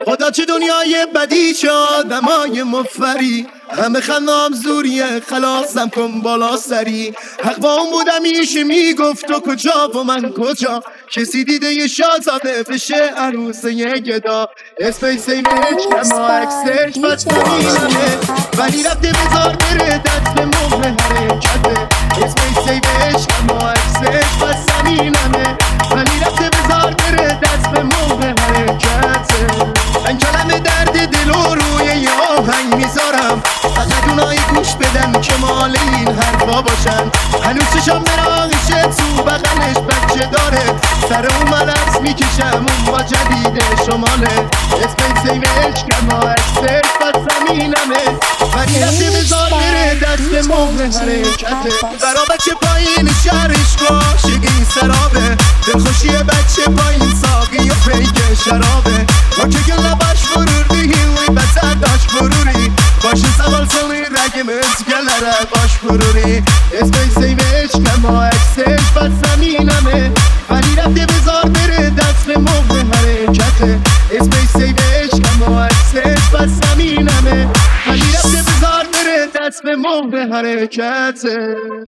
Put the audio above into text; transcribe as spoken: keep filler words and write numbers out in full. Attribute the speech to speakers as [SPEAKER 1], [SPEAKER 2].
[SPEAKER 1] خدا چه دنیای بدی چه آدمای مفری، همه خندام زوریه خلاصم کن بالا سری. حق با اون بودم ایشه میگفت تو کجا و من کجا، کسی دیده یه شازاده بشه عروسه یه گدا. اسپیس ایمج کما اکسش بس نمینمه، ولی رفته بذار بره دست به مهر حرکته. اسپیس ایمج کما اکسش بس نمینمه، ولی رفته بذار بره دست به مهر حرکته. این کلمه درد دل و روی یه آهنگ میذارم، فقط اونایی گوش بدن که مال این حرفا باشن. هنوز چشم براغشه تو بغلش بچه داره، سر اون ملرز میکشم اون با جدید شماله. اسپیس ایمج کما اکسش بس زمینمه، ولی رفته بذار بره دست مهر حرکته. برا بچه پایین شهرش عاشق این سرابه، دلخوشی بچه پایین ساقی و پیک شرابه. با که گل لباش فرور دیگی بسر داش فروری، باشه سوال سوی رگ مزگلره باش فروری. اسپیس ایمج کما اکسش بس زمینمه، ولی رفته بذار بره دست به مهر حرکته. اسپیس ایمج کما اکسش بس زمینمه، ولی رفته بذار بره دست به مهر حرکته.